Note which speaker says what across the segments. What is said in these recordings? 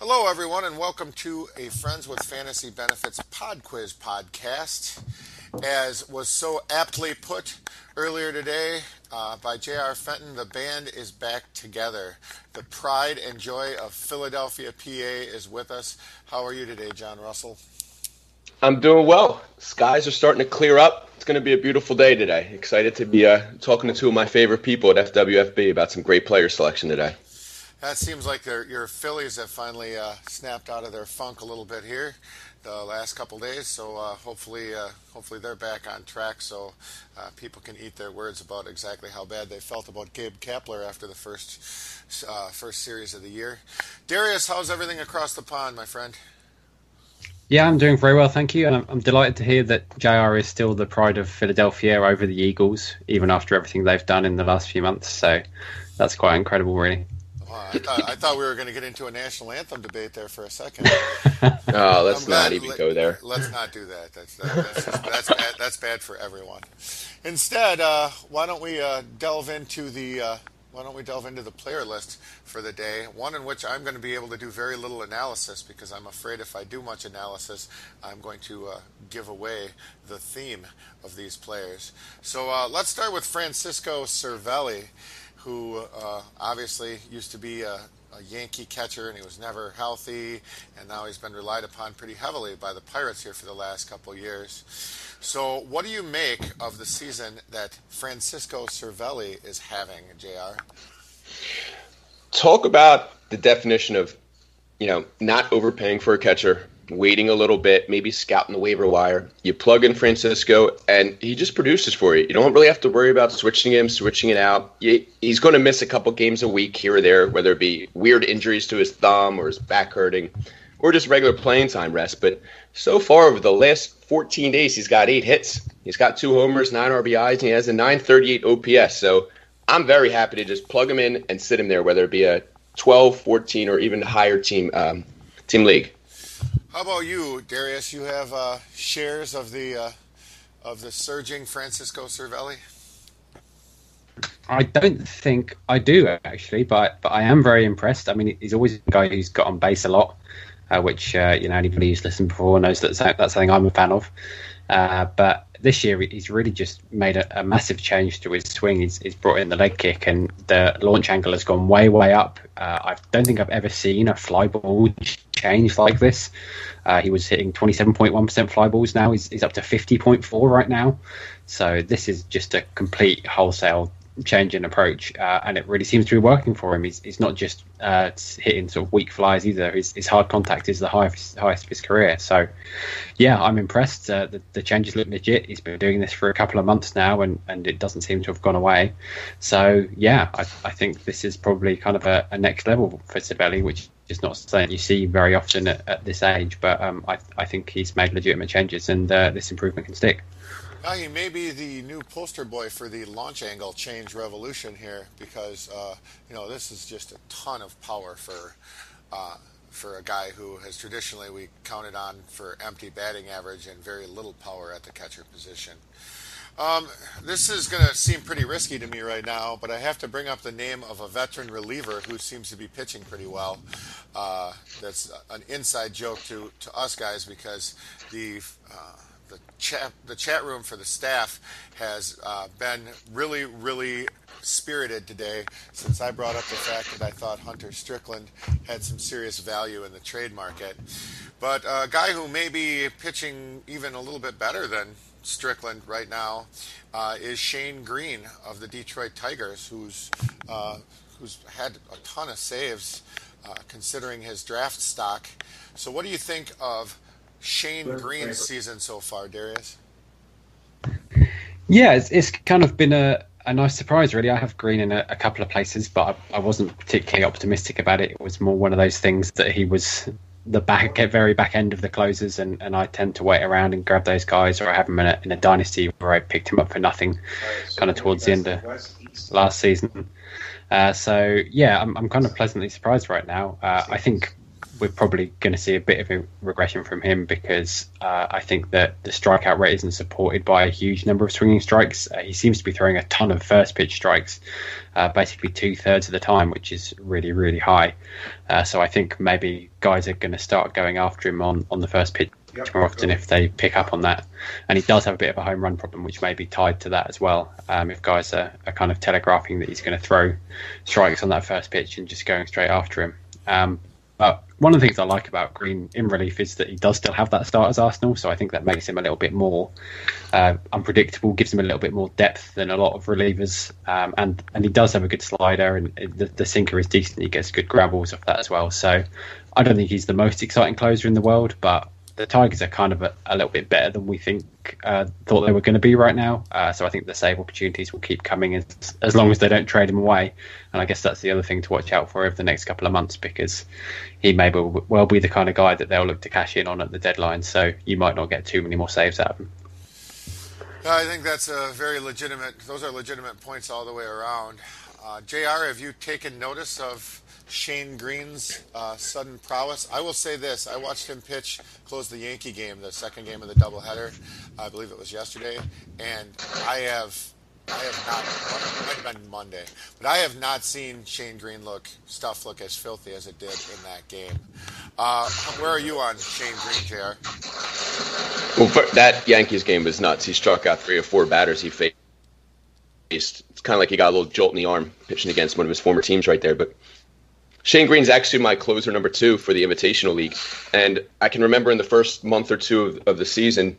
Speaker 1: Hello, everyone, and welcome to a Friends with Fantasy Benefits Pod Quiz podcast. As was so aptly put earlier today by J.R. Fenton, the band is back together. The pride and joy of Philadelphia, PA is with us. How are you today, John Russell?
Speaker 2: I'm doing well. Skies are starting to clear up. It's going to be a beautiful day today. Excited to be talking to two of my favorite people at FWFB about some great player selection today.
Speaker 1: That seems like your Phillies have finally snapped out of their funk a little bit here the last couple days. So hopefully they're back on track so people can eat their words about exactly how bad they felt about Gabe Kapler after the first series of the year. Darius, how's everything across the pond, my friend?
Speaker 3: Yeah, I'm doing very well, thank you. And I'm delighted to hear that JR is still the pride of Philadelphia over the Eagles, even after everything they've done in the last few months. So that's quite incredible, really.
Speaker 1: I thought we were going to get into a national anthem debate there for a second.
Speaker 2: Oh, let's not even go there.
Speaker 1: Let's not do that. That's bad for everyone. Instead, why don't we delve into the player list for the day? One in which I'm going to be able to do very little analysis because I'm afraid if I do much analysis, I'm going to give away the theme of these players. So let's start with Francisco Cervelli, who obviously used to be a Yankee catcher, and he was never healthy, and now he's been relied upon pretty heavily by the Pirates here for the last couple of years. So what do you make of the season that Francisco Cervelli is having, JR?
Speaker 2: Talk about the definition of, not overpaying for a catcher, waiting a little bit, maybe scouting the waiver wire. You plug in Francisco, and he just produces for you. You don't really have to worry about switching it out. He's going to miss a couple games a week here or there, whether it be weird injuries to his thumb or his back hurting or just regular playing time rest. But so far over the last 14 days, he's got 8 hits. He's got 2 homers, 9 RBIs, and he has a 938 OPS. So I'm very happy to just plug him in and sit him there, whether it be a 12, 14, or even higher team league.
Speaker 1: How about you, Darius? You have shares of the surging Francisco Cervelli?
Speaker 3: I don't think I do, actually, but I am very impressed. I mean, he's always a guy who's got on base a lot, which anybody who's listened before knows that's something I'm a fan of. But this year he's really just made a massive change to his swing. He's brought in the leg kick, and the launch angle has gone way, way up. I don't think I've ever seen a fly ball change like this. He was hitting 27.1% fly balls. Now he's up to 50.4 right now. So this is just a complete wholesale change in approach, and it really seems to be working for him. He's not just hitting sort of weak flies either. His hard contact is the highest of his career. So yeah, I'm impressed. The changes look legit. He's been doing this for a couple of months now, and it doesn't seem to have gone away. So yeah, I think this is probably kind of a next level for Cervelli, which is not something you see very often at this age. But I think he's made legitimate changes, and this improvement can stick.
Speaker 1: He may be the new poster boy for the launch angle change revolution here, because this is just a ton of power for a guy who has traditionally we counted on for empty batting average and very little power at the catcher position. This is going to seem pretty risky to me right now, but I have to bring up the name of a veteran reliever who seems to be pitching pretty well. That's an inside joke to us guys, because the chat room for the staff has been really, really spirited today since I brought up the fact that I thought Hunter Strickland had some serious value in the trade market. But a guy who may be pitching even a little bit better than Strickland right now is Shane Green of the Detroit Tigers, who's had a ton of saves considering his draft stock. So what do you think of Shane Green's season so far, Darius?
Speaker 3: Yeah, it's kind of been a nice surprise, really. I have Green in a couple of places, but I wasn't particularly optimistic about it. It was more one of those things that he was the very back end of the closers, and I tend to wait around and grab those guys, or I have him in a dynasty where I picked him up for nothing kind of towards the end of last season. So yeah, I'm kind of pleasantly surprised right now. I think we're probably going to see a bit of a regression from him because I think that the strikeout rate isn't supported by a huge number of swinging strikes. He seems to be throwing a ton of first pitch strikes, basically 2/3 of the time, which is really, really high. So I think maybe guys are going to start going after him on the first pitch more often if they pick up on that. And he does have a bit of a home run problem, which may be tied to that as well. If guys are kind of telegraphing that he's going to throw strikes on that first pitch and just going straight after him. But one of the things I like about Green in relief is that he does still have that starter's arsenal, so I think that makes him a little bit more unpredictable, gives him a little bit more depth than a lot of relievers, and he does have a good slider, and the sinker is decent. He gets good grab balls off that as well. So I don't think he's the most exciting closer in the world, but the Tigers are kind of a little bit better than we thought they were going to be right now. So I think the save opportunities will keep coming as long as they don't trade him away. And I guess that's the other thing to watch out for over the next couple of months, because he may well be the kind of guy that they'll look to cash in on at the deadline. So you might not get too many more saves out of him.
Speaker 1: I think that's those are legitimate points all the way around. JR, have you taken notice of Shane Green's sudden prowess? I will say this: I watched him close the Yankee game, the second game of the doubleheader. I believe it was yesterday, and I have not. It might have been Monday, but I have not seen Shane Green look as filthy as it did in that game. Where are you on Shane Green, JR?
Speaker 2: Well, that Yankees game was nuts. He struck out 3 or 4 batters he faced. It's kind of like he got a little jolt in the arm pitching against one of his former teams right there, but Shane Green's actually my closer number 2 for the Invitational League. And I can remember in the first month or two of the season,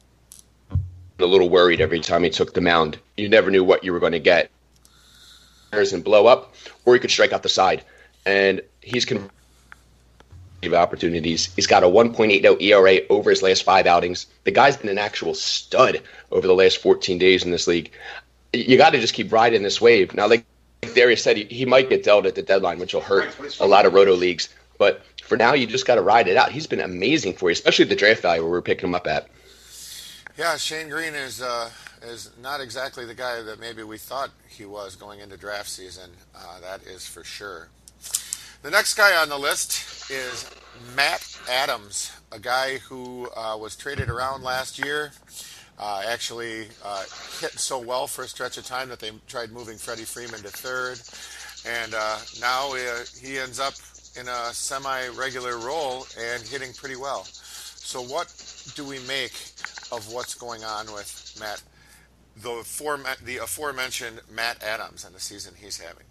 Speaker 2: a little worried every time he took the mound. You never knew what you were going to get. And blow up, or he could strike out the side. And he's converted opportunities. He's got a 1.80 ERA over his last 5 outings. The guy's been an actual stud over the last 14 days in this league. You got to just keep riding this wave. Now, like Darius said, he might get dealt at the deadline, which will hurt a lot of roto leagues. But for now, you just got to ride it out. He's been amazing for you, especially the draft value where we're picking him up at.
Speaker 1: Yeah, Shane Green is not exactly the guy that maybe we thought he was going into draft season. That is for sure. The next guy on the list is Matt Adams, a guy who was traded around last year. Actually hit so well for a stretch of time that they tried moving Freddie Freeman to third. And now he ends up in a semi-regular role and hitting pretty well. So what do we make of what's going on with the aforementioned Matt Adams and the season he's having?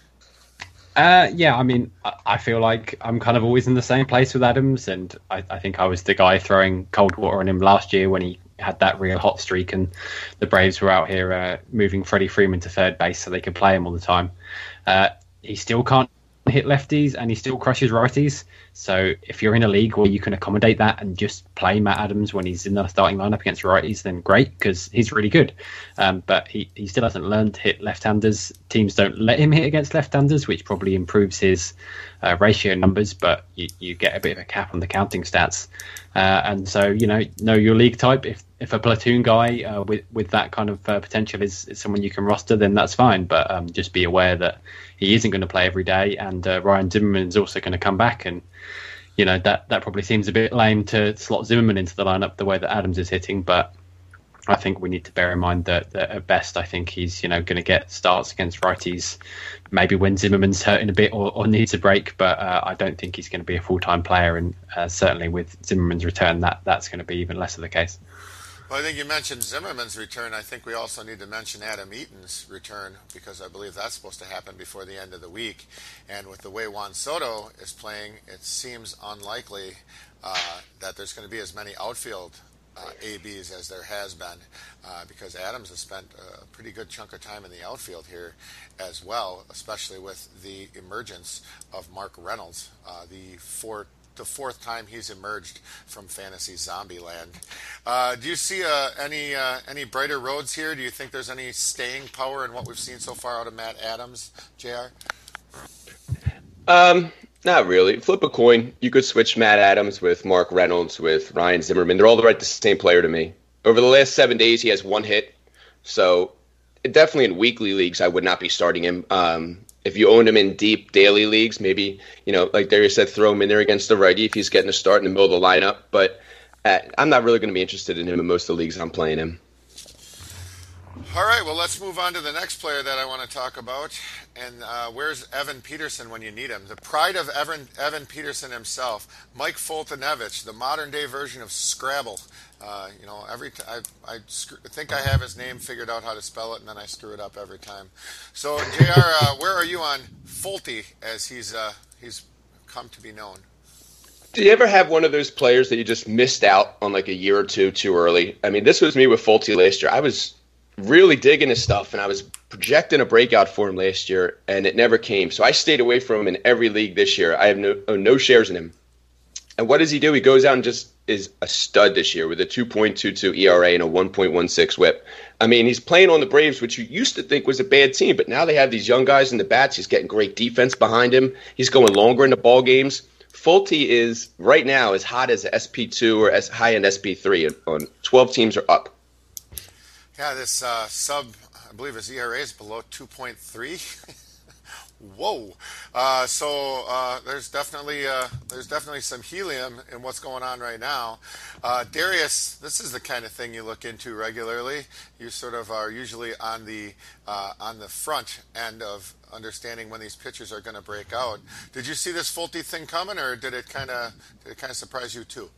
Speaker 3: Yeah, I mean, I feel like I'm kind of always in the same place with Adams, and I think I was the guy throwing cold water on him last year when he had that real hot streak and the Braves were out here moving Freddie Freeman to third base so they could play him all the time. He still can't hit lefties and he still crushes righties. So if you're in a league where you can accommodate that and just play Matt Adams when he's in the starting lineup against righties, then great, because he's really good. But he still hasn't learned to hit left-handers. Teams don't let him hit against left-handers, which probably improves his ratio numbers, but you get a bit of a cap on the counting stats. And so, know your league type. If a platoon guy with that kind of potential is someone you can roster, then that's fine. But just be aware that he isn't going to play every day, and Ryan Zimmerman is also going to come back. And that probably seems a bit lame to slot Zimmerman into the lineup the way that Adams is hitting. But I think we need to bear in mind that at best, I think he's going to get starts against righties, maybe when Zimmerman's hurting a bit or needs a break. But I don't think he's going to be a full-time player, and certainly with Zimmerman's return, that's going to be even less of the case.
Speaker 1: Well, I think you mentioned Zimmerman's return. I think we also need to mention Adam Eaton's return, because I believe that's supposed to happen before the end of the week. And with the way Juan Soto is playing, it seems unlikely that there's going to be as many outfield ABs as there has been, because Adams has spent a pretty good chunk of time in the outfield here as well, especially with the emergence of Mark Reynolds, the fourth time he's emerged from fantasy zombie land. Do you see any brighter roads here? Do you think there's any staying power in what we've seen so far out of Matt Adams, JR?
Speaker 2: Not really. Flip a coin. You could switch Matt Adams with Mark Reynolds, with Ryan Zimmerman. They're all the same player to me. Over the last 7 days, he has 1 hit. So definitely in weekly leagues, I would not be starting him. if you own him in deep daily leagues, maybe, like Darius said, throw him in there against the righty if he's getting a start in the middle of the lineup. But I'm not really going to be interested in him in most of the leagues I'm playing him.
Speaker 1: All right, well, let's move on to the next player that I want to talk about. And where's Evan Peterson when you need him? The pride of Evan Peterson himself, Mike Foltynewicz, the modern-day version of Scrabble. I think I have his name figured out how to spell it, and then I screw it up every time. So, JR, where are you on Folty as he's come to be known?
Speaker 2: Do you ever have one of those players that you just missed out on like a year or two too early? I mean, this was me with Folty last year. I was really digging his stuff, and I was projecting a breakout for him last year, and it never came. So I stayed away from him in every league this year. I have no shares in him. And what does he do? He goes out and just is a stud this year with a 2.22 ERA and a 1.16 whip. I mean, he's playing on the Braves, which you used to think was a bad team, but now they have these young guys in the bats. He's getting great defense behind him. He's going longer in the ball games. Folty is right now as hot as SP2 or as high in SP3 on 12 teams or up.
Speaker 1: Yeah, this I believe his ERA is below 2.3. Whoa! So there's definitely some helium in what's going on right now. Darius, this is the kind of thing you look into regularly. You sort of are usually on the front end of understanding when these pitchers are going to break out. Did you see this Folty thing coming, or did it kind of surprise you too?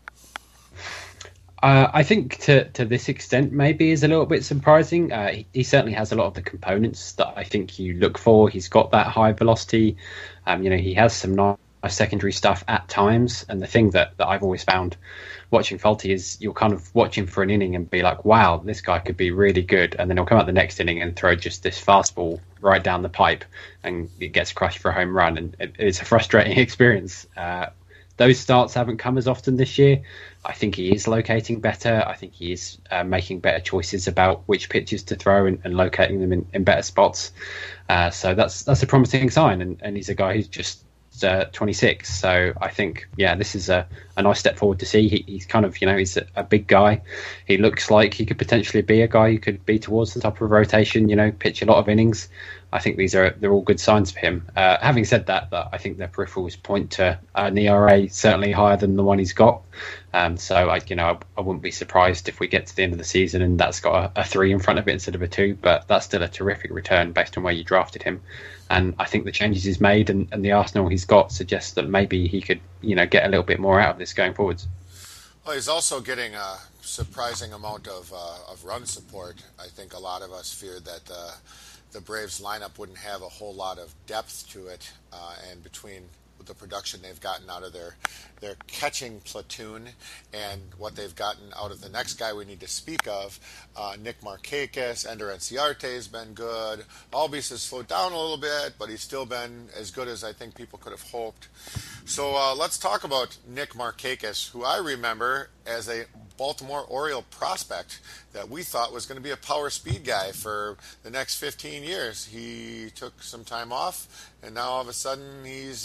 Speaker 3: I think to this extent maybe is a little bit surprising. He certainly has a lot of the components that I think you look for. He's got that high velocity. He has some nice secondary stuff at times. And the thing that I've always found watching Folty is you'll kind of watch him for an inning and be like, wow, this guy could be really good. And then he'll come out the next inning and throw just this fastball right down the pipe and it gets crushed for a home run. And it's a frustrating experience. Those starts haven't come as often this year. I think he is locating better. I think he is making better choices about which pitches to throw and locating them in better spots. So that's a promising sign. And he's a guy who's just 26. So I think, this is a nice step forward to see. He's kind of, he's a big guy. He looks like he could potentially be a guy who could be towards the top of rotation, pitch a lot of innings. I think they're all good signs for him. Having said that, I think their peripherals point to an ERA certainly higher than the one he's got. So I wouldn't be surprised if we get to the end of the season and that's got a 3 in front of it instead of a 2. But that's still a terrific return based on where you drafted him. And I think the changes he's made and the arsenal he's got suggests that maybe he could get a little bit more out of this going forwards.
Speaker 1: Well, he's also getting a surprising amount of run support. I think a lot of us feared that the Braves lineup wouldn't have a whole lot of depth to it, and between the production they've gotten out of their catching platoon and what they've gotten out of the next guy we need to speak of, Nick Markakis, Ender Enciarte has been good. Albies has slowed down a little bit, but he's still been as good as I think people could have hoped. So let's talk about Nick Markakis, who I remember as a Baltimore Oriole prospect that we thought was going to be a power speed guy for the next 15 years. He took some time off, and now all of a sudden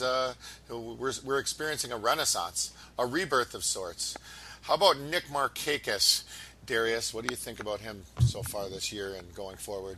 Speaker 1: we're experiencing a renaissance, a rebirth of sorts. How about Nick Markakis, Darius? What do you think about him so far this year and going forward?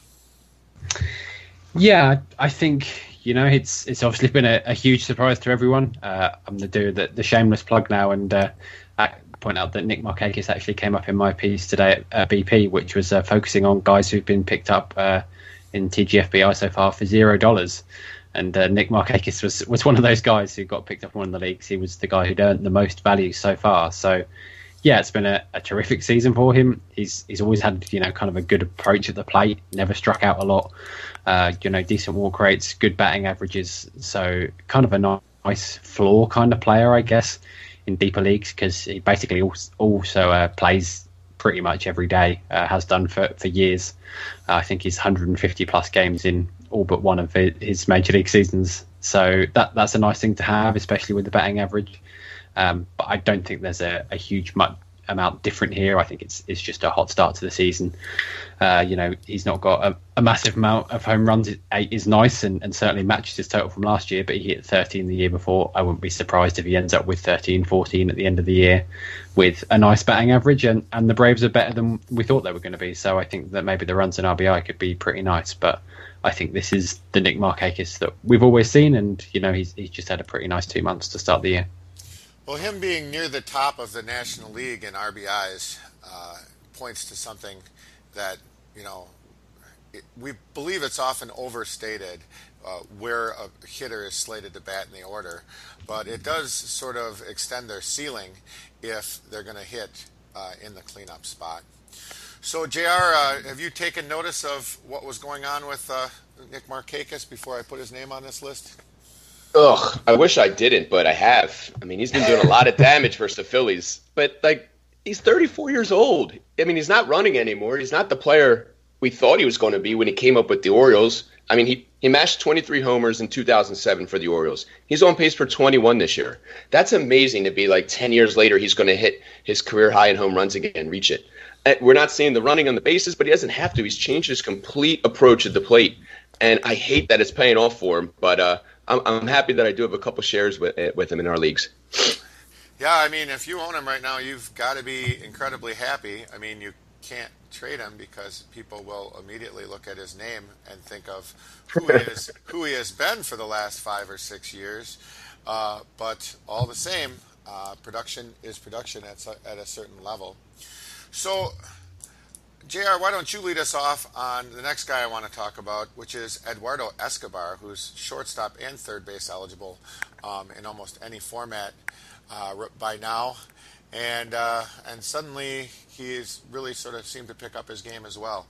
Speaker 3: Yeah, I think it's obviously been a huge surprise to everyone. I'm going to do the shameless plug now and point out that Nick Markakis actually came up in my piece today at BP, which was focusing on guys who've been picked up in TGFBI so far for $0. And Nick Markakis was one of those guys who got picked up in one of the leagues. He was the guy who'd earned the most value so far. So, it's been a terrific season for him. He's always had, kind of a good approach at the plate, never struck out a lot, decent walk rates, good batting averages. So kind of a nice floor kind of player, I guess, in deeper leagues, because he basically also plays pretty much every day, has done for years. I think he's 150 plus games in all but one of his major league seasons. So that's a nice thing to have, especially with the batting average. But I don't think there's a huge amount different here. I think it's just a hot start to the season. He's not got a massive amount of home runs. 8 is nice and certainly matches his total from last year, but he hit 13 the year before. I wouldn't be surprised if he ends up with 13, 14 at the end of the year with a nice batting average, and the Braves are better than we thought they were going to be. So I think that maybe the runs in RBI could be pretty nice, but I think this is the Nick Markakis that we've always seen, and he's just had a pretty nice 2 months to start the year.
Speaker 1: Well, him being near the top of the National League in RBIs points to something that we believe it's often overstated where a hitter is slated to bat in the order, but it does sort of extend their ceiling if they're going to hit in the cleanup spot. So, JR, have you taken notice of what was going on with Nick Markakis before I put his name on this list?
Speaker 2: Ugh, I wish I didn't, but I have. I mean, he's been doing a lot of damage versus the Phillies, but he's 34 years old. I mean, he's not running anymore. He's not the player we thought he was going to be when he came up with the Orioles. I mean, he mashed 23 homers in 2007 for the Orioles. He's on pace for 21 this year. That's amazing to be 10 years later, he's going to hit his career high in home runs again, reach it. We're not seeing the running on the bases, but he doesn't have to. He's changed his complete approach at the plate, and I hate that it's paying off for him, but I'm happy that I do have a couple shares with him in our leagues.
Speaker 1: Yeah, I mean, if you own him right now, you've got to be incredibly happy. I mean, you can't trade him because people will immediately look at his name and think of who he has been for the last 5 or 6 years. But all the same, production is production at a certain level. So, JR, why don't you lead us off on the next guy I want to talk about, which is Eduardo Escobar, who's shortstop and third base eligible in almost any format by now. And suddenly he's really sort of seemed to pick up his game as well.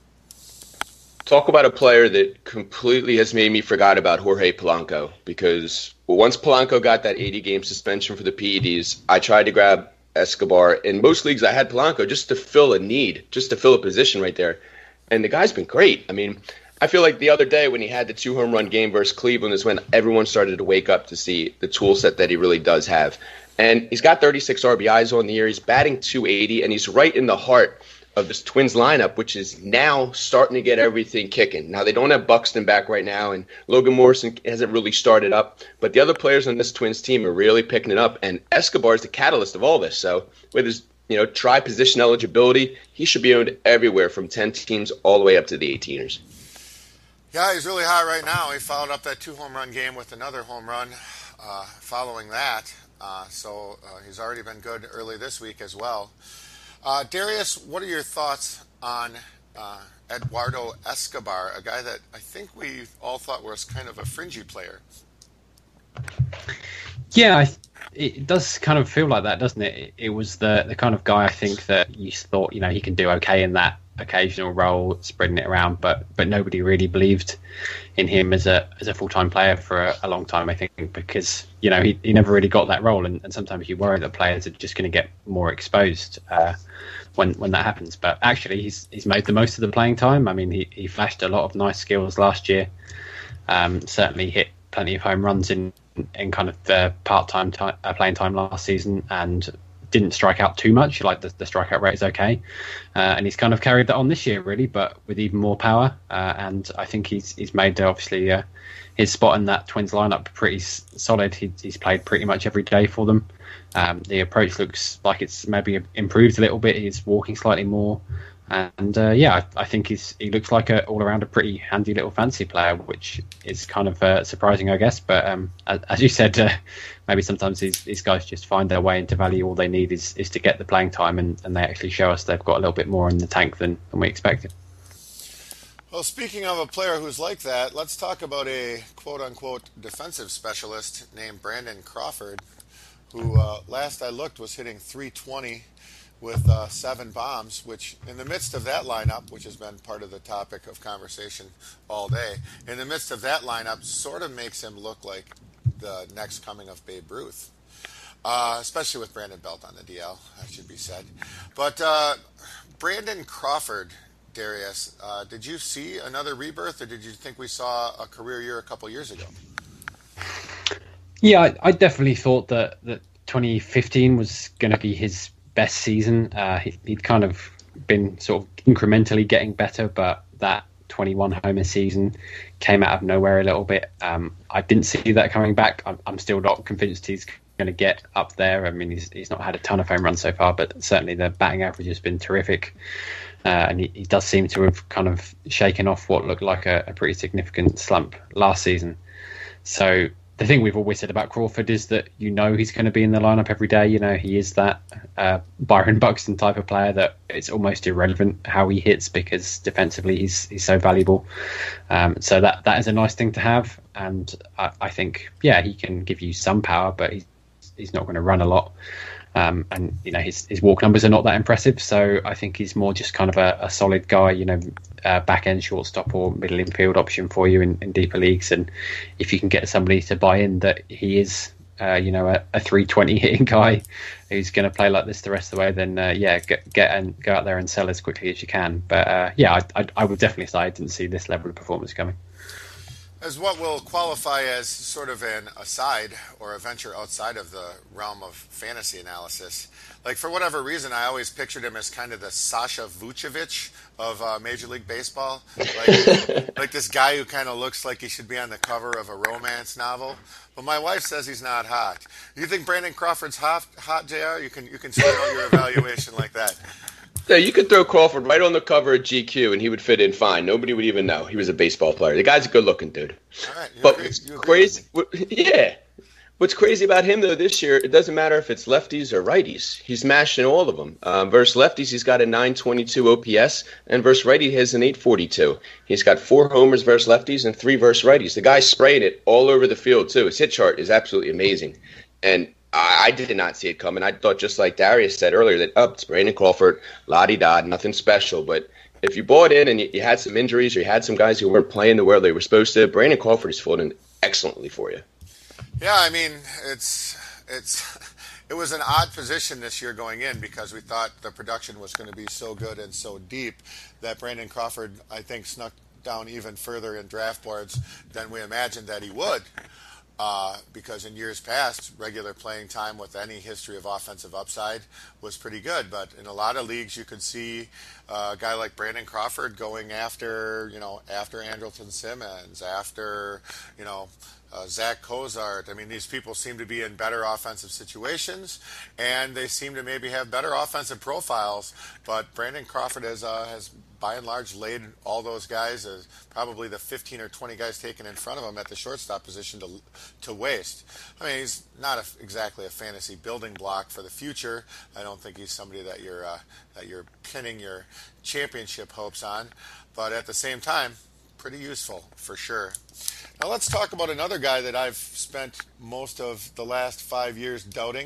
Speaker 2: Talk about a player that completely has made me forgot about Jorge Polanco, because once Polanco got that 80-game suspension for the PEDs, I tried to grab Escobar. In most leagues, I had Polanco just to fill a need, just to fill a position right there. And the guy's been great. I mean, I feel like the other day when he had the 2-home-run game versus Cleveland is when everyone started to wake up to see the tool set that he really does have. And he's got 36 RBIs on the year. He's batting .280, and he's right in the heart of this Twins lineup, which is now starting to get everything kicking. Now, they don't have Buxton back right now, and Logan Morrison hasn't really started up, but the other players on this Twins team are really picking it up, and Escobar is the catalyst of all this. So with his tri-position eligibility, he should be owned everywhere from 10 teams all the way up to the 18ers.
Speaker 1: Yeah, he's really hot right now. He followed up that 2-home-run game with another home run following that. So he's already been good early this week as well. Darius, what are your thoughts on Eduardo Escobar, a guy that I think we all thought was kind of a fringy player?
Speaker 3: Yeah, it does kind of feel like that, doesn't it? It was the kind of guy I think that you thought, he can do okay in that occasional role, spreading it around, but nobody really believed in him as a full-time player for a long time, I think, because he never really got that role, and sometimes you worry that players are just going to get more exposed when that happens. But actually he's made the most of the playing time. I mean, he flashed a lot of nice skills last year, certainly hit plenty of home runs in kind of the part-time playing time last season, and didn't strike out too much. Like the strikeout rate is okay, and he's kind of carried that on this year, really, but with even more power. And I think he's made obviously his spot in that Twins lineup pretty solid. He's played pretty much every day for them. The approach looks like it's maybe improved a little bit. He's walking slightly more, and I think he looks like all around a pretty handy little fantasy player, which is kind of surprising, I guess. But as you said, maybe sometimes these guys just find their way into value. All they need is to get the playing time, and they actually show us they've got a little bit more in the tank than we expected.
Speaker 1: Well, speaking of a player who's like that, let's talk about a quote-unquote defensive specialist named Brandon Crawford, who last I looked was hitting .320 with 7 bombs, which in the midst of that lineup, which has been part of the topic of conversation all day, in the midst of that lineup sort of makes him look like the next coming of Babe Ruth, especially with Brandon Belt on the DL, that should be said. But Brandon Crawford, Darius, did you see another rebirth, or did you think we saw a career year a couple years ago?
Speaker 3: Yeah, I definitely thought that 2015 was going to be his best season. He'd kind of been sort of incrementally getting better, but that 21 homer season came out of nowhere a little bit. I didn't see that coming back. I'm still not convinced he's going to get up there. I mean, he's not had a ton of home runs so far, but certainly the batting average has been terrific. And he does seem to have kind of shaken off what looked like a pretty significant slump last season. So the thing we've always said about Crawford is that he's going to be in the lineup every day. He is that Byron Buxton type of player that it's almost irrelevant how he hits because defensively he's so valuable. So that is a nice thing to have. And I think, he can give you some power, but he's not going to run a lot. And his walk numbers are not that impressive, so I think he's more just kind of a solid guy, back end shortstop or middle infield option for you in deeper leagues. And if you can get somebody to buy in that he is, a 320 hitting guy who's going to play like this the rest of the way, then get and go out there and sell as quickly as you can. But I would definitely say I didn't see this level of performance coming.
Speaker 1: As what will qualify as sort of an aside or a venture outside of the realm of fantasy analysis, like for whatever reason, I always pictured him as kind of the Sasha Vucevic of Major League Baseball, like this guy who kind of looks like he should be on the cover of a romance novel. But my wife says he's not hot. You think Brandon Crawford's hot, JR? You can start out your evaluation like that.
Speaker 2: Yeah, you could throw Crawford right on the cover of GQ and he would fit in fine. Nobody would even know he was a baseball player. The guy's a good-looking dude.
Speaker 1: All right,
Speaker 2: but what's crazy, what's crazy about him though this year, it doesn't matter if it's lefties or righties. He's mashing all of them. Versus lefties, he's got a 922 OPS, and versus righty, he has an 842. He's got 4 homers versus lefties and 3 versus righties. The guy's spraying it all over the field too. His hit chart is absolutely amazing, and I did not see it coming. I thought, just like Darius said earlier, that it's Brandon Crawford, la-di-da, nothing special. But if you bought in and you had some injuries or you had some guys who weren't playing the way they were supposed to, Brandon Crawford is filling in excellently for you.
Speaker 1: Yeah, I mean, it was an odd position this year going in because we thought the production was going to be so good and so deep that Brandon Crawford, I think, snuck down even further in draft boards than we imagined that he would. Because in years past, regular playing time with any history of offensive upside was pretty good. But in a lot of leagues, you could see a guy like Brandon Crawford going after Andrelton Simmons, after, Zach Cozart. I mean, these people seem to be in better offensive situations, and they seem to maybe have better offensive profiles. But Brandon Crawford has by and large laid all those guys, as probably the 15 or 20 guys taken in front of him at the shortstop position to waste. I mean, he's not exactly a fantasy building block for the future. I don't think he's somebody that you're pinning your championship hopes on, but at the same time, pretty useful for sure. Now let's talk about another guy that I've spent most of the last 5 years doubting,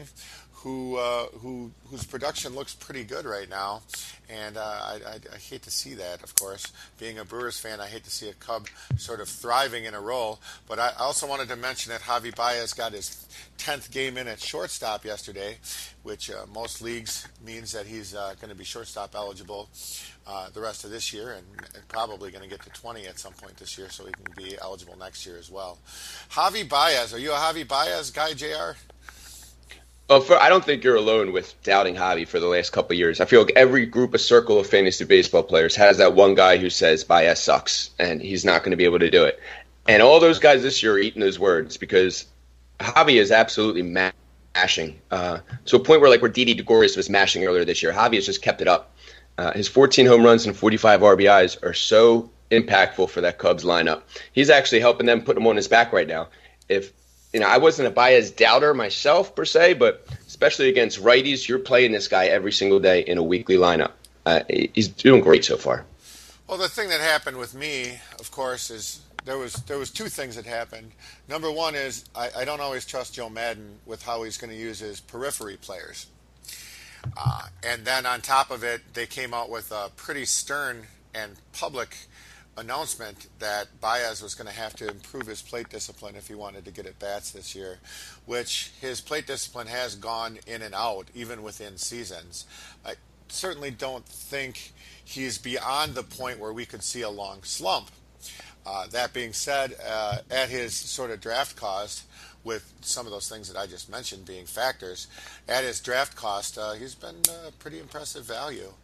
Speaker 1: whose production looks pretty good right now, and I hate to see that. Of course, being a Brewers fan, I hate to see a Cub sort of thriving in a role. But I also wanted to mention that Javi Baez got his 10th game in at shortstop yesterday, which most leagues means that he's going to be shortstop eligible the rest of this year, and probably going to get to 20 at some point this year, so he can be eligible next year as well. Javi Baez, are you a Javi Baez guy, JR?
Speaker 2: I don't think you're alone with doubting Javi for the last couple of years. I feel like every group of circle of fantasy baseball players has that one guy who says Baez sucks, and he's not going to be able to do it. And all those guys this year are eating those words because Javi is absolutely mashing to a point where Didi Gregorius was mashing earlier this year. Javi has just kept it up. His 14 home runs and 45 RBIs are so impactful for that Cubs lineup. He's actually helping them put him on his back right now. I wasn't a Baez doubter myself per se, but especially against righties, you're playing this guy every single day in a weekly lineup. He's doing great so far.
Speaker 1: Well, the thing that happened with me, of course, is there was 2 things that happened. Number one is I don't always trust Joe Madden with how he's going to use his periphery players. And then on top of it, they came out with a pretty stern and public announcement that Baez was going to have to improve his plate discipline if he wanted to get at bats this year, which his plate discipline has gone in and out even within seasons. I certainly don't think he's beyond the point where we could see a long slump. That being said, at his sort of draft cost, with some of those things that I just mentioned being factors, at his draft cost, he's been pretty impressive value.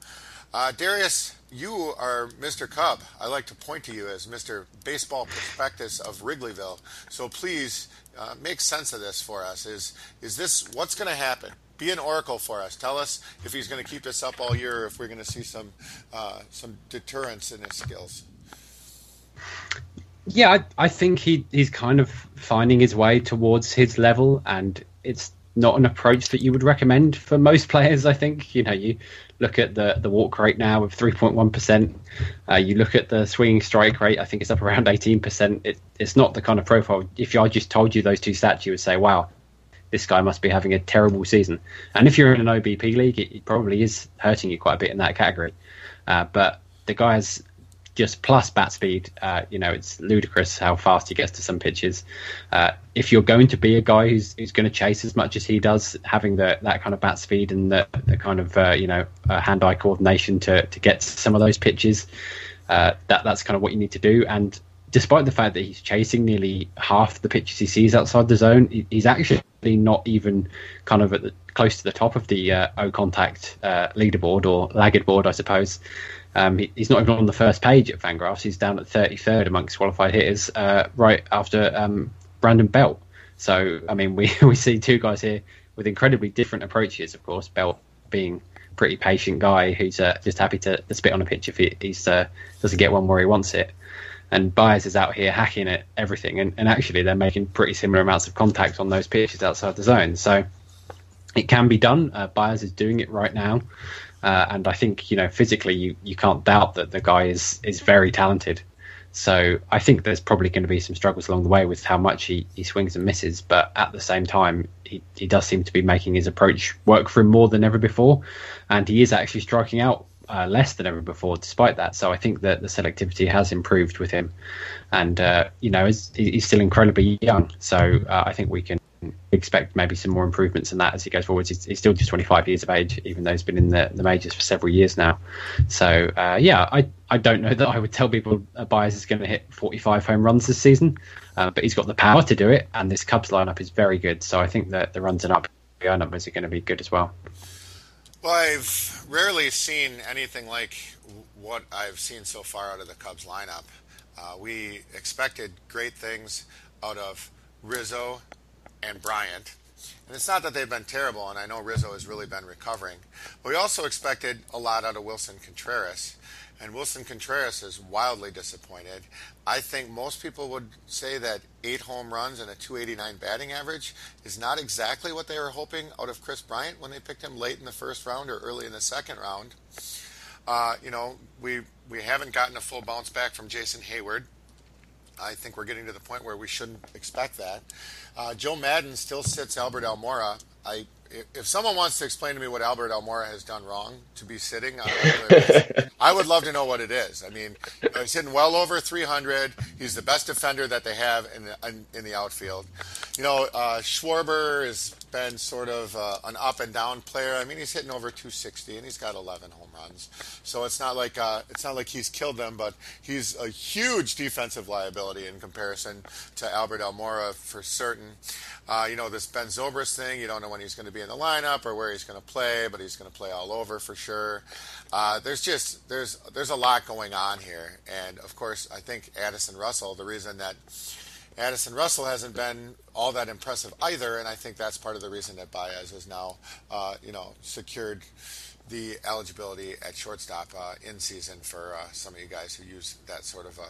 Speaker 1: Darius, you are Mr. Cub. I like to point to you as Mr. Baseball Prospectus of Wrigleyville. So please make sense of this for us. Is this what's going to happen? Be an oracle for us. Tell us if he's going to keep this up all year, or if we're going to see some deterrence in his skills.
Speaker 3: Yeah, I think he's kind of finding his way towards his level, and it's not an approach that you would recommend for most players. I think, you look at the walk rate now of 3.1%. You look at the swinging strike rate, I think it's up around 18%. It's not the kind of profile. If I just told you those two stats, you would say, wow, this guy must be having a terrible season. And if you're in an OBP league, it probably is hurting you quite a bit in that category. But the guy's just plus bat speed. It's ludicrous how fast he gets to some pitches. If you're going to be a guy who's going to chase as much as he does, having that kind of bat speed and the kind of hand-eye coordination to get to some of those pitches, that's kind of what you need to do. And despite the fact that he's chasing nearly half the pitches he sees outside the zone, he's actually not even kind of close to the top of the O contact leaderboard, or laggard board, I suppose. He's not even on the first page at Fangraphs. He's down at 33rd amongst qualified hitters, right after Brandon Belt. So, I mean, we see two guys here with incredibly different approaches, of course. Belt being a pretty patient guy who's just happy to spit on a pitch if he doesn't get one where he wants it. And Baez is out here hacking at everything. And actually, they're making pretty similar amounts of contact on those pitches outside the zone. So it can be done. Baez is doing it right now. And I think, physically, you can't doubt that the guy is very talented. So I think there's probably going to be some struggles along the way with how much he swings and misses. But at the same time, he does seem to be making his approach work for him more than ever before. And he is actually striking out less than ever before, despite that. So I think that the selectivity has improved with him. And, he's still incredibly young. So I think we can expect maybe some more improvements in that as he goes forward. He's still just 25 years of age, even though he's been in the majors for several years now. So, I don't know that I would tell people Baez is going to hit 45 home runs this season, but he's got the power to do it, and this Cubs lineup is very good. So I think that the runs and RBI numbers are going to be good as well.
Speaker 1: Well, I've rarely seen anything like what I've seen so far out of the Cubs lineup. We expected great things out of Rizzo and Bryant. And it's not that they've been terrible, and I know Rizzo has really been recovering. But we also expected a lot out of Wilson Contreras. And Wilson Contreras is wildly disappointed. I think most people would say that 8 home runs and a .289 batting average is not exactly what they were hoping out of Chris Bryant when they picked him late in the first round or early in the second round. We haven't gotten a full bounce back from Jason Hayward. I think we're getting to the point where we shouldn't expect that. Joe Maddon still sits Albert Almora. If someone wants to explain to me what Albert Almora has done wrong to be sitting on a regular basis, I would love to know what it is. I mean, he's hitting well over 300. He's the best defender that they have in the outfield. Schwarber has been sort of an up and down player. I mean, he's hitting over 260 and he's got 11 home runs. So it's not like he's killed them, but he's a huge defensive liability in comparison to Albert Almora for certain. This Ben Zobrist thing, you don't know when he's going to be in the lineup or where he's going to play, but he's going to play all over for sure. There's a lot going on here. And of course, I think Addison Russell, the reason that Addison Russell hasn't been all that impressive either, and I think that's part of the reason that Baez has now, secured the eligibility at shortstop in season for some of you guys who use that sort of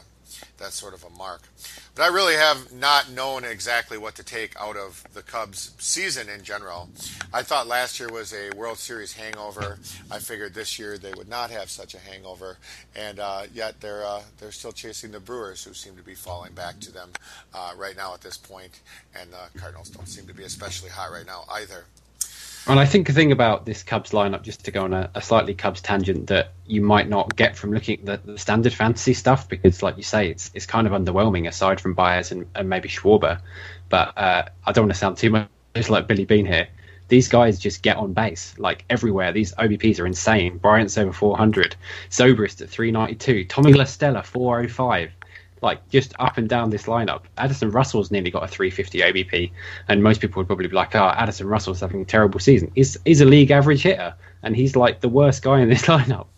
Speaker 1: a mark. But I really have not known exactly what to take out of the Cubs season in general. I thought last year was a World Series hangover. I figured this year they would not have such a hangover, and yet they're still chasing the Brewers, who seem to be falling back to them right now at this point, and the Cardinals don't seem to be especially hot right now either.
Speaker 3: And I think the thing about this Cubs lineup, just to go on a slightly Cubs tangent, that you might not get from looking at the standard fantasy stuff, because, like you say, it's kind of underwhelming aside from Baez and maybe Schwarber. But I don't want to sound too much like Billy Bean here. These guys just get on base, like everywhere. These OBPs are insane. Bryant's over 400, Zobrist at 392, Tommy La Stella 405. Like, just up and down this lineup. Addison Russell's nearly got a 350 OBP, and most people would probably be like, Addison Russell's having a terrible season. He's a league average hitter, and he's like the worst guy in this lineup.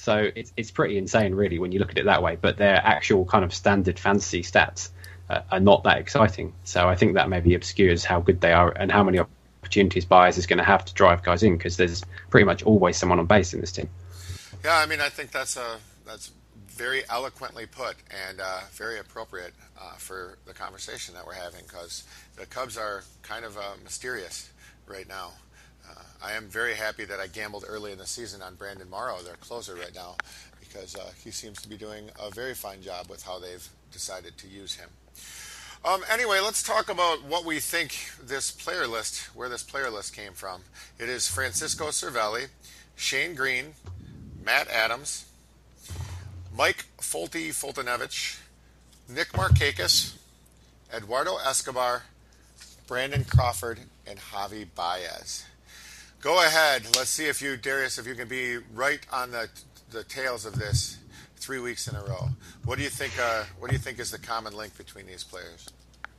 Speaker 3: So it's pretty insane, really, when you look at it that way. But their actual kind of standard fantasy stats are not that exciting. So I think that maybe obscures how good they are and how many opportunities Byers is going to have to drive guys in, because there's pretty much always someone on base in this team.
Speaker 1: Yeah, I mean, I think that's very eloquently put and very appropriate for the conversation that we're having, because the Cubs are kind of mysterious right now. I am very happy that I gambled early in the season on Brandon Morrow, their closer right now, because he seems to be doing a very fine job with how they've decided to use him. Anyway, let's talk about what we think where this player list came from. It is Francisco Cervelli, Shane Green, Matt Adams, Mike Foltynewicz, Nick Markakis, Eduardo Escobar, Brandon Crawford, and Javi Baez. Go ahead. Let's see if you, Darius, if you can be right on the tails of this 3 weeks in a row. What do you think? What do you think is the common link between these players?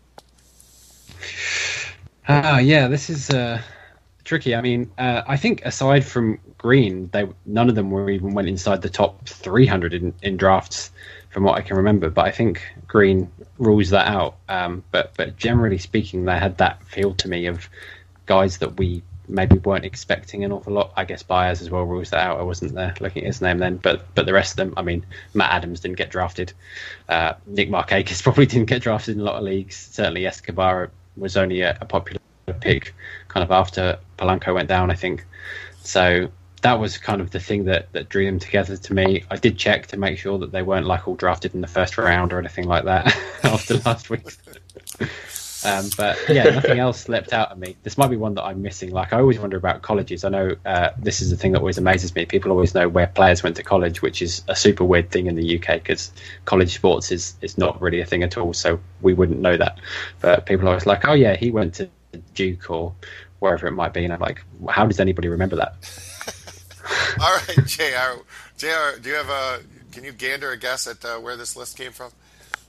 Speaker 3: Yeah, this is tricky. I mean, I think aside from Green, none of them went inside the top 300 in drafts, from what I can remember. But I think Green rules that out. But generally speaking, they had that feel to me of guys that we maybe weren't expecting an awful lot. I guess Baez as well rules that out. I wasn't there looking at his name then, but the rest of them, I mean, Matt Adams didn't get drafted. Nick Markakis probably didn't get drafted in a lot of leagues. Certainly Escobar was only a popular pick kind of after Polanco went down, I think. So that was kind of the thing that drew them together to me. I did check to make sure that they weren't like all drafted in the first round or anything like that after last week. But yeah, nothing else leapt out at me. This might be one that I'm missing. Like, I always wonder about colleges. I know this is the thing that always amazes me. People always know where players went to college, which is a super weird thing in the UK, because college sports is not really a thing at all. So we wouldn't know that. But people are always like, oh yeah, he went to Duke or wherever it might be. And I'm like, how does anybody remember that?
Speaker 1: All right, JR, do you have can you gander a guess at where this list came from?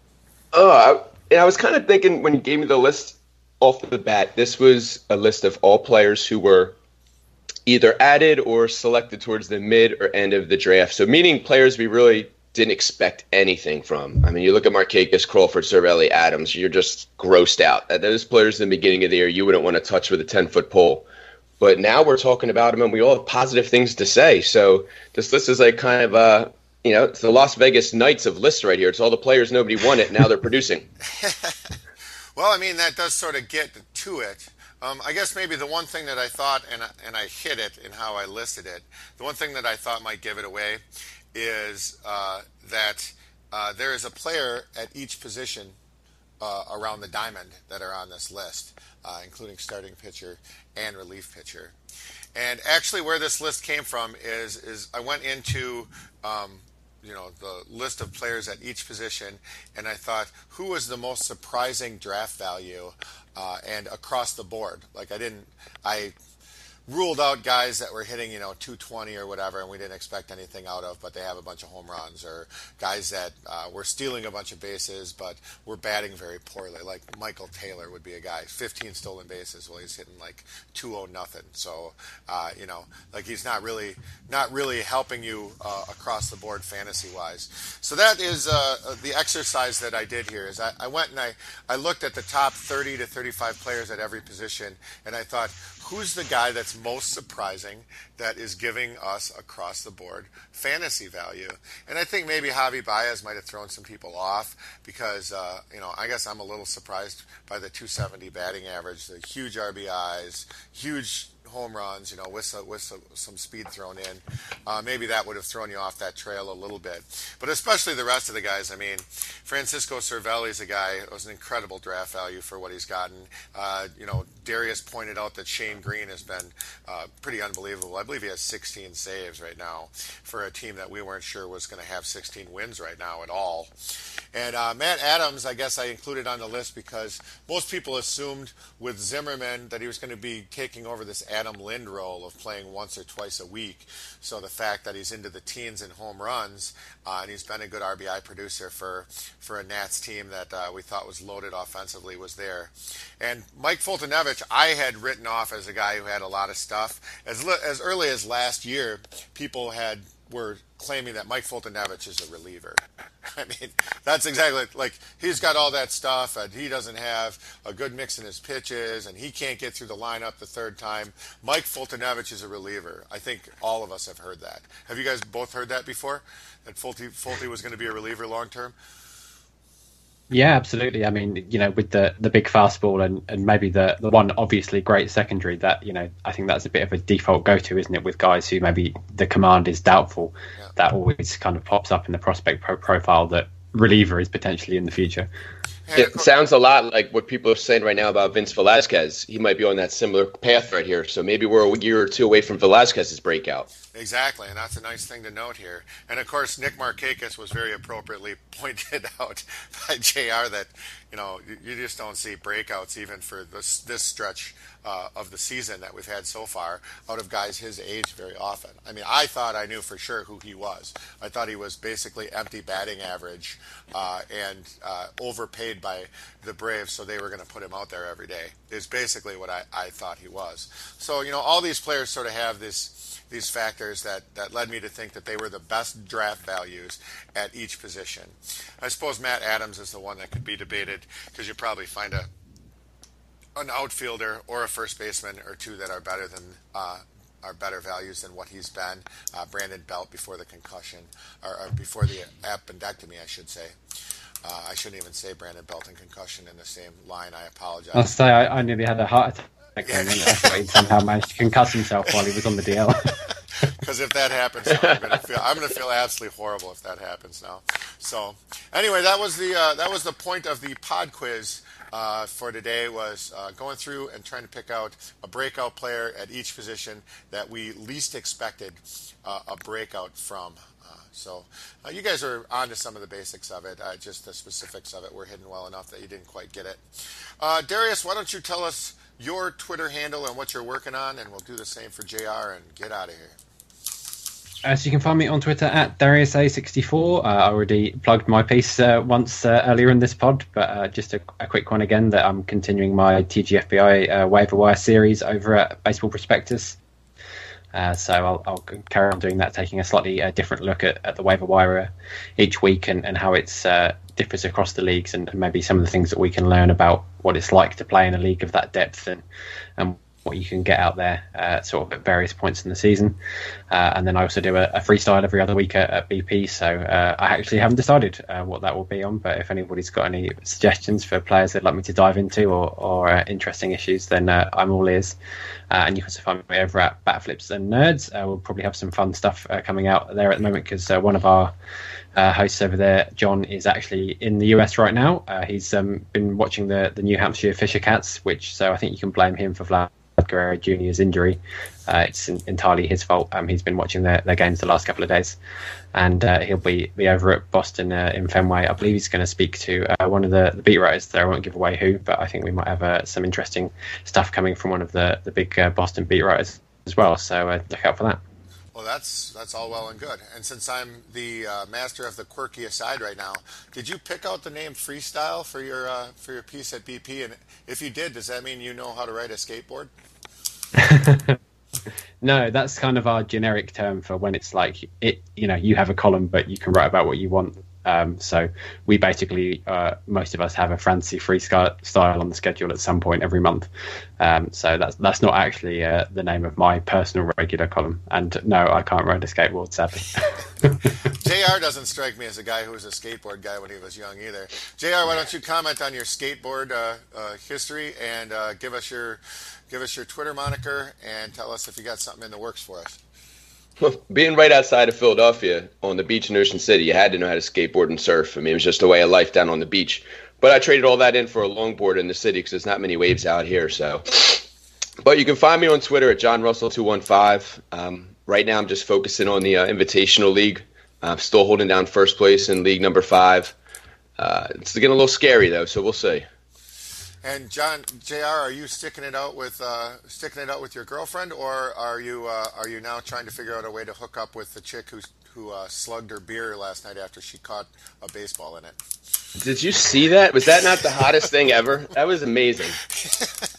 Speaker 2: I was kind of thinking when you gave me the list off the bat, this was a list of all players who were either added or selected towards the mid or end of the draft. So meaning players we really didn't expect anything from. I mean, you look at Markakis, Crawford, Cervelli, Adams, you're just grossed out. Those players in the beginning of the year you wouldn't want to touch with a 10-foot pole. But now we're talking about them and we all have positive things to say. So this list is like kind of it's the Las Vegas Knights of lists right here. It's all the players nobody wanted. Now they're producing.
Speaker 1: Well, I mean, that does sort of get to it. I guess maybe the one thing that I thought, and I hit it in how I listed it, the one thing that I thought might give it away is that there is a player at each position around the diamond that are on this list, including starting pitcher and relief pitcher. And actually where this list came from is I went into the list of players at each position, and I thought, who was the most surprising draft value and across the board? Like, I ruled out guys that were hitting 220 or whatever, and we didn't expect anything out of, but they have a bunch of home runs, or guys that were stealing a bunch of bases but were batting very poorly. Like Michael Taylor would be a guy, 15 stolen bases, well, he's hitting like 2-0 nothing. So like he's not really helping you across the board fantasy wise. So that is the exercise that I did here. Is I went and I looked at the top 30 to 35 players at every position, and I thought, who's the guy that's most surprising that is giving us across the board fantasy value? And I think maybe Javi Baez might have thrown some people off because I guess I'm a little surprised by the 270 batting average, the huge RBIs, huge home runs, with some speed thrown in. Maybe that would have thrown you off that trail a little bit. But especially the rest of the guys. I mean, Francisco Cervelli is a guy, it was an incredible draft value for what he's gotten. Darius pointed out that Shane Green has been pretty unbelievable. I believe he has 16 saves right now for a team that we weren't sure was going to have 16 wins right now at all. And Matt Adams, I guess I included on the list because most people assumed with Zimmerman that he was going to be taking over this Adam Lind role of playing once or twice a week. So the fact that he's into the teens in home runs, and he's been a good RBI producer for a Nats team that we thought was loaded offensively, was there. And Mike Foltynewicz, I had written off as a guy who had a lot of stuff. As early as last year, people had were claiming that Mike Foltynewicz is a reliever. I mean, that's exactly like he's got all that stuff, and he doesn't have a good mix in his pitches, and he can't get through the lineup the third time. Mike Foltynewicz is a reliever. I think all of us have heard that. Have you guys both heard that before? That Folty was going to be a reliever long term?
Speaker 3: Yeah, absolutely. I mean, with the big fastball and maybe the one obviously great secondary that, I think that's a bit of a default go-to, isn't it, with guys who maybe the command is doubtful. Yeah. That always kind of pops up in the prospect profile that reliever is potentially in the future.
Speaker 2: It sounds a lot like what people are saying right now about Vince Velasquez. He might be on that similar path right here. So maybe we're a year or two away from Velasquez's breakout.
Speaker 1: Exactly, and that's a nice thing to note here. And, of course, Nick Markakis was very appropriately pointed out by JR that, you just don't see breakouts even for this stretch of the season that we've had so far out of guys his age very often. I mean, I thought I knew for sure who he was. I thought he was basically empty batting average and overpaid by the Braves, so they were going to put him out there every day, is basically what I thought he was. So, all these players sort of have these factors that led me to think that they were the best draft values at each position. I suppose Matt Adams is the one that could be debated because you probably find an outfielder or a first baseman or two that are better than are better values than what he's been. Brandon Belt before the concussion or before the appendectomy, I should say. I shouldn't even say Brandon Belt and concussion in the same line. I apologize.
Speaker 3: I'll say I nearly had a heart attack. And he somehow managed to concuss himself while he was on the DL.
Speaker 1: Because if that happens, I'm going to feel absolutely horrible if that happens now. So, anyway, that was the point of the pod quiz for today. Was going through and trying to pick out a breakout player at each position that we least expected a breakout from. So you guys are on to some of the basics of it. Just the specifics of it were hidden well enough that you didn't quite get it. Darius, why don't you tell us your Twitter handle and what you're working on, and we'll do the same for JR and get out of here.
Speaker 3: So you can find me on Twitter at DariusA64. I already plugged my piece once earlier in this pod, but just a quick one again that I'm continuing my TGFBI waiver wire series over at Baseball Prospectus. So I'll carry on doing that, taking a slightly different look at the waiver wire each week and how it's differs across the leagues and maybe some of the things that we can learn about what it's like to play in a league of that depth and what you can get out there sort of at various points in the season. And then I also do a freestyle every other week at BP. So I actually haven't decided what that will be on, but if anybody's got any suggestions for players they'd like me to dive into or interesting issues, then I'm all ears. And you can also find me over at Bat Flips and Nerds. We'll probably have some fun stuff coming out there at the moment because one of our hosts over there, John, is actually in the US right now. He's been watching the New Hampshire Fisher Cats, so I think you can blame him for Vlad Guerrero Jr.'s injury. It's entirely his fault. He's been watching their games the last couple of days, and he'll be over at Boston in Fenway. I believe he's going to speak to one of the beat writers there. I won't give away who, but I think we might have some interesting stuff coming from one of the big Boston beat writers as well. So look out for that.
Speaker 1: Well, that's all well and good. And since I'm the master of the quirky aside right now, did you pick out the name Freestyle for your piece at BP? And if you did, does that mean you know how to ride a skateboard?
Speaker 3: No, that's kind of our generic term for when it's like you have a column, but you can write about what you want. So we basically, most of us have a fancy freestyle on the schedule at some point every month. So that's not actually the name of my personal regular column. And no, I can't ride a skateboard, sadly.
Speaker 1: JR doesn't strike me as a guy who was a skateboard guy when he was young either. JR, why don't you comment on your skateboard history and give us your Twitter moniker and tell us if you got something in the works for us.
Speaker 2: Well, being right outside of Philadelphia on the beach in Ocean City, you had to know how to skateboard and surf. I mean, it was just a way of life down on the beach. But I traded all that in for a longboard in the city because there's not many waves out here. So, but you can find me on Twitter at JohnRussell215. Right now, I'm just focusing on the Invitational League. I'm still holding down first place in League number 5. It's getting a little scary though, so we'll see.
Speaker 1: And JR, are you sticking it out with your girlfriend, or are you now trying to figure out a way to hook up with the chick who slugged her beer last night after she caught a baseball in it?
Speaker 2: Did you see that? Was that not the hottest thing ever? That was amazing.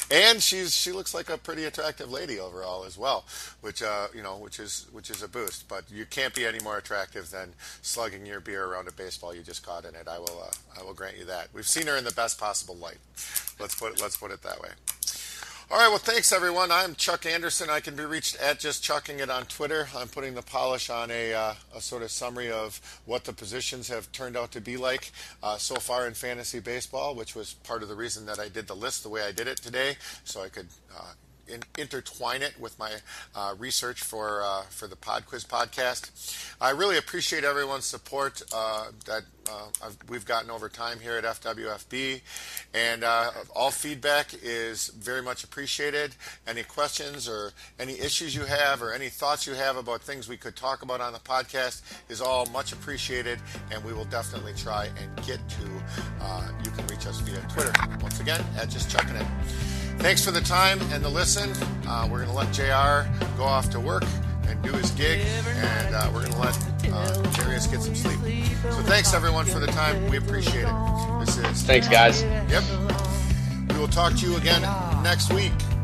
Speaker 1: And she looks like a pretty attractive lady overall as well, which which is a boost. But you can't be any more attractive than slugging your beer around a baseball you just caught in it. I will grant you that. We've seen her in the best possible light. Let's put it that way. All right, well, thanks, everyone. I'm Chuck Anderson. I can be reached at Just Chucking It on Twitter. I'm putting the polish on a sort of summary of what the positions have turned out to be like so far in fantasy baseball, which was part of the reason that I did the list the way I did it today, so I could intertwine it with my research for the Pod Quiz podcast. I really appreciate everyone's support that we've gotten over time here at FWFB, and all feedback is very much appreciated. Any questions or any issues you have or any thoughts you have about things we could talk about on the podcast is all much appreciated, and we will definitely try and get to. You can reach us via Twitter. Once again, at Just Chucking It. Thanks for the time and the listen. We're going to let JR go off to work and do his gig, and we're going to let Darius get some sleep. So thanks, everyone, for the time. We appreciate it.
Speaker 2: Thanks, guys.
Speaker 1: Yep. We will talk to you again next week.